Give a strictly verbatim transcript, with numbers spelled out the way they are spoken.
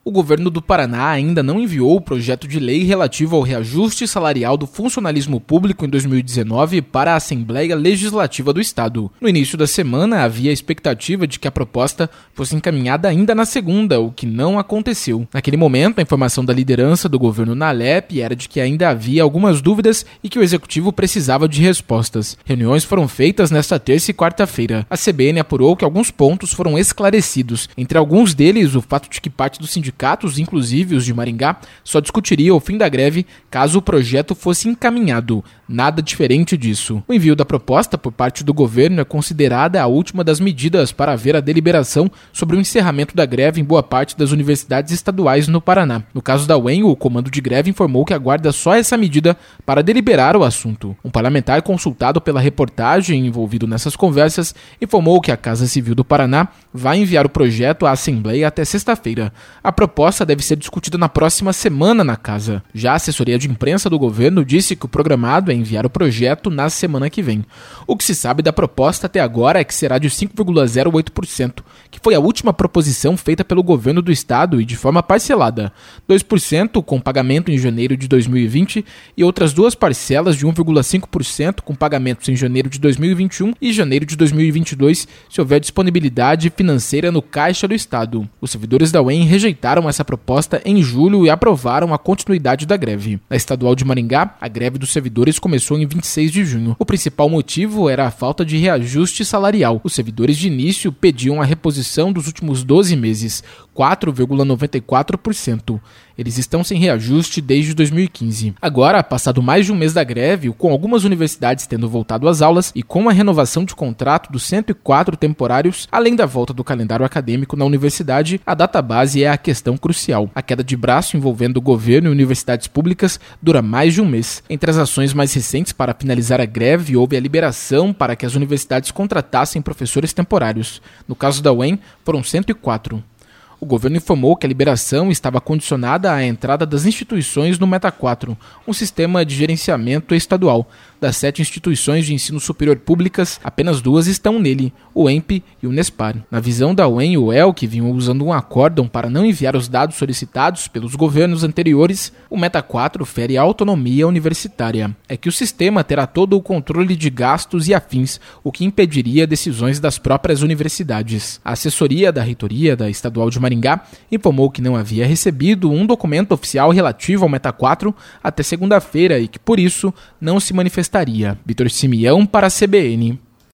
O governo do Paraná ainda não enviou o projeto de lei relativo ao reajuste salarial do funcionalismo público em dois mil e dezenove para a Assembleia Legislativa do Estado. No início da semana, havia a expectativa de que a proposta fosse encaminhada ainda na segunda, o que não aconteceu. Naquele momento, a informação da liderança do governo na Alep era de que ainda havia algumas dúvidas e que o executivo precisava de respostas. Reuniões foram feitas nesta terça e quarta-feira. A C B N apurou que alguns pontos foram esclarecidos. Entre alguns deles, o fato de que parte do sindicato sindicatos, inclusive os de Maringá, só discutiria o fim da greve caso o projeto fosse encaminhado. Nada diferente disso. O envio da proposta por parte do governo é considerada a última das medidas para haver a deliberação sobre o encerramento da greve em boa parte das universidades estaduais no Paraná. No caso da U E M, o comando de greve informou que aguarda só essa medida para deliberar o assunto. Um parlamentar consultado pela reportagem envolvido nessas conversas informou que a Casa Civil do Paraná vai enviar o projeto à Assembleia até sexta-feira. A proposta deve ser discutida na próxima semana na casa. Já a assessoria de imprensa do governo disse que o programado é enviar o projeto na semana que vem. O que se sabe da proposta até agora é que será de cinco vírgula zero oito por cento, que foi a última proposição feita pelo governo do estado e de forma parcelada. dois por cento com pagamento em janeiro de dois mil e vinte e outras duas parcelas de um vírgula cinco por cento com pagamentos em janeiro de dois mil e vinte e um e janeiro de dois mil e vinte e dois, se houver disponibilidade financeira no caixa do estado. Os servidores da U E M rejeitaram essa proposta em julho e aprovaram a continuidade da greve. Na estadual de Maringá, a greve dos servidores começou em vinte e seis de junho. O principal motivo era a falta de reajuste salarial. Os servidores de início pediam a reposição dos últimos doze meses, quatro vírgula noventa e quatro por cento. Eles estão sem reajuste desde dois mil e quinze. Agora, passado mais de um mês da greve, com algumas universidades tendo voltado às aulas e com a renovação de contrato dos cento e quatro temporários, além da volta do calendário acadêmico na universidade, a database é a questão crucial. A queda de braço envolvendo o governo e universidades públicas dura mais de um mês. Entre as ações mais recentes para finalizar a greve, houve a liberação para que as universidades contratassem professores temporários. No caso da U E M, foram cento e quatro. O governo informou que a liberação estava condicionada à entrada das instituições no Meta quatro, um sistema de gerenciamento estadual. Das sete instituições de ensino superior públicas, apenas duas estão nele, o E M P e o Unespar. Na visão da U E M e o U E L, que vinham usando um acórdão para não enviar os dados solicitados pelos governos anteriores, o Meta quatro fere a autonomia universitária. É que o sistema terá todo o controle de gastos e afins, o que impediria decisões das próprias universidades. A assessoria da reitoria da Estadual de Maringá informou que não havia recebido um documento oficial relativo ao Meta quatro até segunda-feira e que, por isso, não se manifestaria. Vitor Simeão para a C B N.